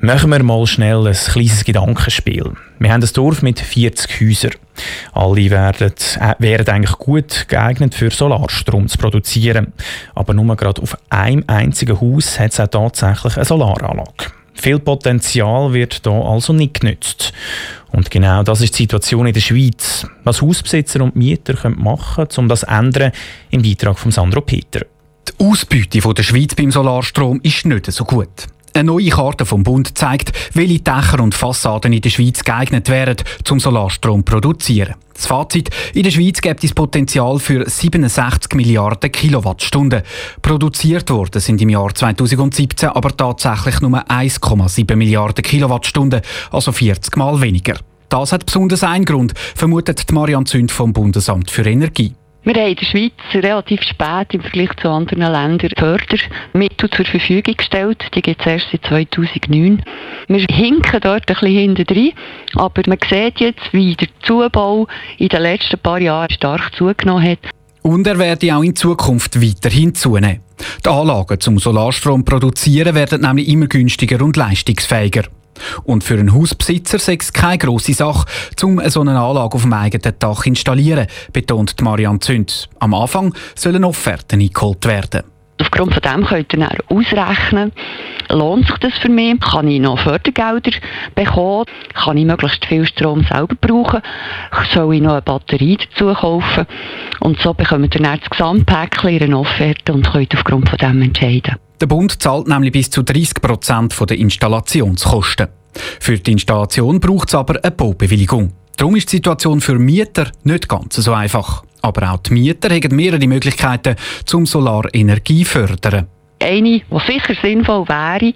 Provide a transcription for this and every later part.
Machen wir mal schnell ein kleines Gedankenspiel. Wir haben ein Dorf mit 40 Häusern. Alle wären eigentlich gut geeignet für Solarstrom zu produzieren. Aber nur gerade auf einem einzigen Haus hat es auch tatsächlich eine Solaranlage. Viel Potenzial wird hier also nicht genutzt. Und genau das ist die Situation in der Schweiz. Was Hausbesitzer und Mieter machen können, um das zu ändern, im Beitrag von Sandro Peter. Die Ausbeute der Schweiz beim Solarstrom ist nicht so gut. Eine neue Karte vom Bund zeigt, welche Dächer und Fassaden in der Schweiz geeignet wären, zum Solarstrom zu produzieren. Das Fazit: In der Schweiz gibt es Potenzial für 67 Milliarden Kilowattstunden. Produziert worden sind im Jahr 2017 aber tatsächlich nur 1,7 Milliarden Kilowattstunden, also 40 Mal weniger. Das hat besonders einen Grund, vermutet Marianne Zünd vom Bundesamt für Energie. Wir haben in der Schweiz relativ spät im Vergleich zu anderen Ländern Fördermittel zur Verfügung gestellt. Die gibt es erst seit 2009. Wir hinken dort ein bisschen hinterher, aber man sieht jetzt, wie der Zubau in den letzten paar Jahren stark zugenommen hat. Und er werde auch in Zukunft weiterhin zunehmen. Die Anlagen zum Solarstrom produzieren werden nämlich immer günstiger und leistungsfähiger. Und für einen Hausbesitzer sei es keine grosse Sache, um so eine Anlage auf dem eigenen Dach zu installieren, betont Marianne Zünd. Am Anfang sollen Offerten eingeholt werden. Aufgrund von dem könnt ihr dann ausrechnen, lohnt sich das für mich? Kann ich noch Fördergelder bekommen? Kann ich möglichst viel Strom selber brauchen? Soll ich noch eine Batterie dazu kaufen? Und so bekommt ihr dann das Gesamtpäckchen in einer Offerte und könnt aufgrund von dem entscheiden. Der Bund zahlt nämlich bis zu 30% der Installationskosten. Für die Installation braucht es aber eine Baubewilligung. Darum ist die Situation für Mieter nicht ganz so einfach. Aber auch die Mieter haben mehrere Möglichkeiten, um Solarenergie zu fördern. Eine, die sicher sinnvoll wäre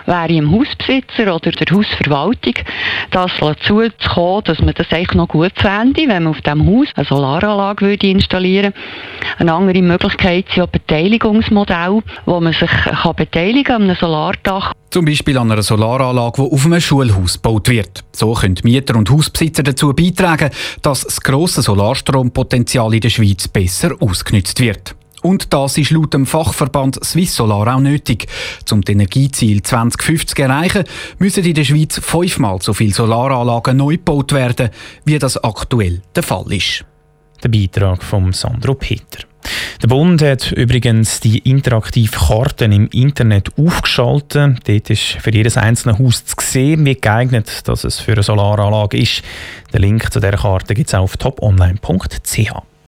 im Hausbesitzer oder der Hausverwaltung, das dazu zu kommen, dass man das eigentlich noch gut fände, wenn man auf diesem Haus eine Solaranlage installieren würde. Eine andere Möglichkeit sind auch Beteiligungsmodelle, wo man sich beteiligen an einem Solardach. Zum Beispiel an einer Solaranlage, die auf einem Schulhaus gebaut wird. So können Mieter und Hausbesitzer dazu beitragen, dass das grosse Solarstrompotenzial in der Schweiz besser ausgenutzt wird. Und das ist laut dem Fachverband Swiss Solar auch nötig. Um das Energieziel 2050 zu erreichen, müssen in der Schweiz 5-mal so viele Solaranlagen neu gebaut werden, wie das aktuell der Fall ist. Der Beitrag von Sandro Peter. Der Bund hat übrigens die interaktive Karten im Internet aufgeschaltet. Dort ist für jedes einzelne Haus zu sehen, wie geeignet dass es für eine Solaranlage ist. Den Link zu dieser Karte gibt es auf toponline.ch.